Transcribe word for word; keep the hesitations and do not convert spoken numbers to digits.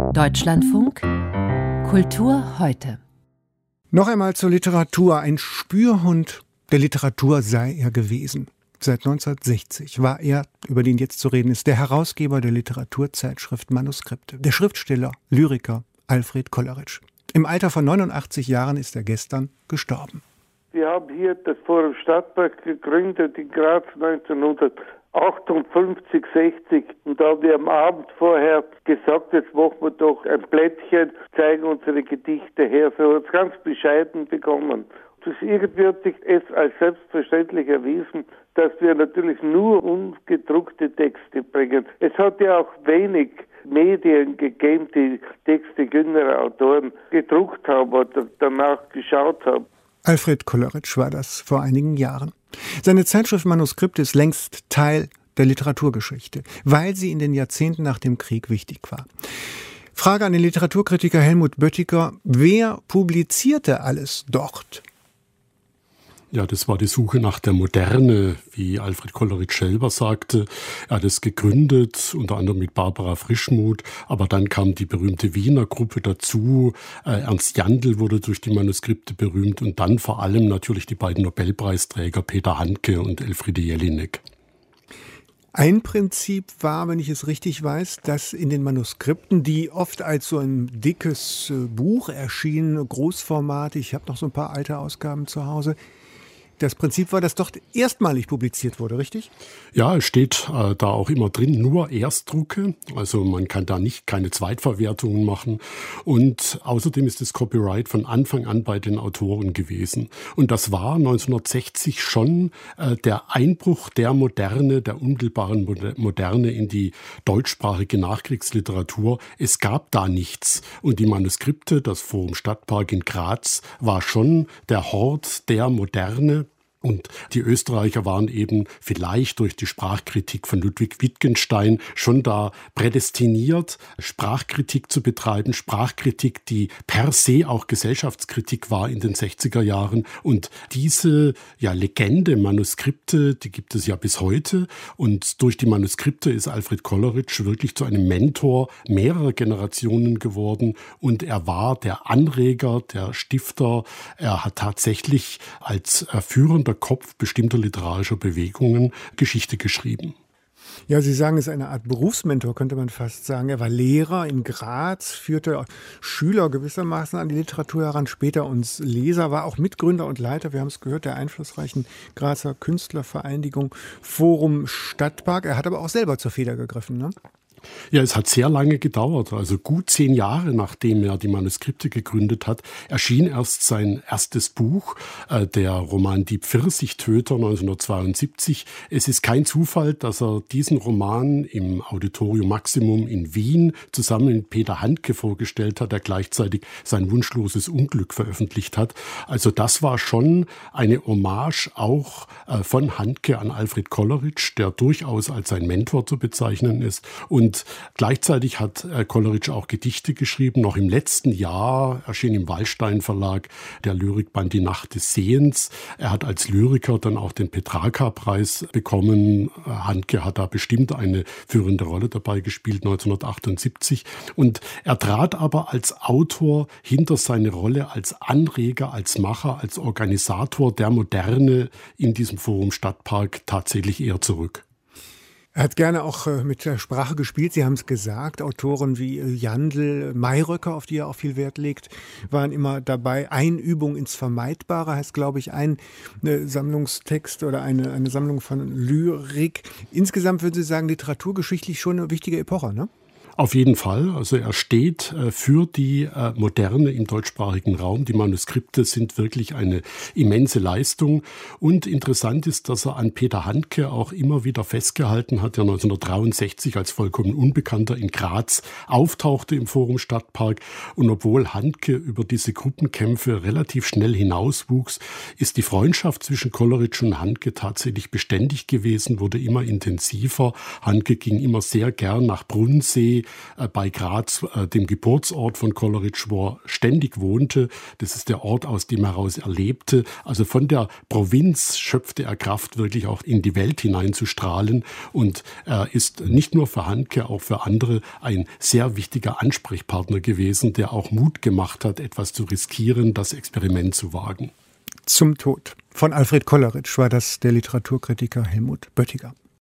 Deutschlandfunk Kultur heute. Noch einmal zur Literatur. Ein Spürhund der Literatur sei er gewesen. Seit neunzehnhundertsechzig war er, über den jetzt zu reden ist, der Herausgeber der Literaturzeitschrift Manuskripte. Der Schriftsteller, Lyriker Alfred Kolleritsch. Im Alter von neunundachtzig Jahren ist er gestern gestorben. Wir haben hier das Forum Stadtpark gegründet in Graz neunzehnhundertachtundfünfzig, sechzig, und da haben wir am Abend vorher gesagt, jetzt machen wir doch ein Blättchen, zeigen unsere Gedichte her. So hat es ganz bescheiden begonnen. Das irgendwie hat sich es als selbstverständlich erwiesen, dass wir natürlich nur ungedruckte Texte bringen. Es hat ja auch wenig Medien gegeben, die Texte jüngerer Autoren gedruckt haben oder danach geschaut haben. Alfred Kolleritsch war das vor einigen Jahren. Seine Zeitschrift Manuskripte ist längst Teil der Literaturgeschichte, weil sie in den Jahrzehnten nach dem Krieg wichtig war. Frage an den Literaturkritiker Helmut Böttiger: Wer publizierte alles dort? Ja, das war die Suche nach der Moderne, wie Alfred Kolleritsch selber sagte. Er hat es gegründet, unter anderem mit Barbara Frischmuth, aber dann kam die berühmte Wiener Gruppe dazu. Äh, Ernst Jandl wurde durch die Manuskripte berühmt und dann vor allem natürlich die beiden Nobelpreisträger Peter Handke und Elfriede Jelinek. Ein Prinzip war, wenn ich es richtig weiß, dass in den Manuskripten, die oft als so ein dickes Buch erschienen, großformatig, ich habe noch so ein paar alte Ausgaben zu Hause, das Prinzip war, dass dort erstmalig publiziert wurde, richtig? Ja, es steht äh, da auch immer drin, nur Erstdrucke. Also man kann da nicht keine Zweitverwertungen machen. Und außerdem ist das Copyright von Anfang an bei den Autoren gewesen. Und das war neunzehnhundertsechzig schon äh, der Einbruch der Moderne, der unmittelbaren Moderne in die deutschsprachige Nachkriegsliteratur. Es gab da nichts. Und die Manuskripte, das Forum Stadtpark in Graz, war schon der Hort der Moderne. Und die Österreicher waren eben vielleicht durch die Sprachkritik von Ludwig Wittgenstein schon da prädestiniert, Sprachkritik zu betreiben. Sprachkritik, die per se auch Gesellschaftskritik war in den sechziger Jahren. Und diese ja, Legende, Manuskripte, die gibt es ja bis heute. Und durch die Manuskripte ist Alfred Kolleritsch wirklich zu einem Mentor mehrerer Generationen geworden. Und er war der Anreger, der Stifter. Er hat tatsächlich als führender Kopf bestimmter literarischer Bewegungen Geschichte geschrieben. Ja, Sie sagen, es ist eine Art Berufsmentor, könnte man fast sagen. Er war Lehrer in Graz, führte Schüler gewissermaßen an die Literatur heran, später uns Leser, war auch Mitgründer und Leiter, wir haben es gehört, der einflussreichen Grazer Künstlervereinigung Forum Stadtpark. Er hat aber auch selber zur Feder gegriffen, ne? Ja, es hat sehr lange gedauert. Also gut zehn Jahre, nachdem er die Manuskripte gegründet hat, erschien erst sein erstes Buch, äh, der Roman Die Pfirsichtöter neunzehnhundertzweiundsiebzig. Es ist kein Zufall, dass er diesen Roman im Auditorium Maximum in Wien zusammen mit Peter Handke vorgestellt hat, der gleichzeitig sein Wunschloses Unglück veröffentlicht hat. Also das war schon eine Hommage auch äh, von Handke an Alfred Kolleritsch, der durchaus als sein Mentor zu bezeichnen ist. Und Und gleichzeitig hat Kolleritsch auch Gedichte geschrieben. Noch im letzten Jahr erschien im Wallstein Verlag der Lyrikband Die Nacht des Sehens. Er hat als Lyriker dann auch den Petrarca-Preis bekommen. Handke hat da bestimmt eine führende Rolle dabei gespielt, neunzehnhundertachtundsiebzig. Und er trat aber als Autor hinter seine Rolle als Anreger, als Macher, als Organisator der Moderne in diesem Forum Stadtpark tatsächlich eher zurück. Er hat gerne auch mit der Sprache gespielt, Sie haben es gesagt. Autoren wie Jandl, Mayröcker, auf die er auch viel Wert legt, waren immer dabei. Einübung ins Vermeidbare heißt, glaube ich, ein Sammlungstext oder eine, eine Sammlung von Lyrik. Insgesamt würden Sie sagen, literaturgeschichtlich schon eine wichtige Epoche, ne? Auf jeden Fall. Also er steht äh, für die äh, Moderne im deutschsprachigen Raum. Die Manuskripte sind wirklich eine immense Leistung. Und interessant ist, dass er an Peter Handke auch immer wieder festgehalten hat, der neunzehnhundertdreiundsechzig als vollkommen Unbekannter in Graz auftauchte im Forum Stadtpark. Und obwohl Handke über diese Gruppenkämpfe relativ schnell hinauswuchs, ist die Freundschaft zwischen Kolleritsch und Handke tatsächlich beständig gewesen, wurde immer intensiver. Handke ging immer sehr gern nach Brunnsee, äh, bei Graz, äh, dem Geburtsort von Coleridge, wo er ständig wohnte. Das ist der Ort, aus dem er heraus erlebte. Also von der Provinz schöpfte er Kraft, wirklich auch in die Welt hineinzustrahlen. Und er ist nicht nur für Handke, auch für andere ein sehr wichtiger Ansprechpartner gewesen, der auch Mut gemacht hat, etwas zu riskieren, das Experiment zu wagen. Zum Tod von Alfred Coleridge war das der Literaturkritiker Helmut Böttiger.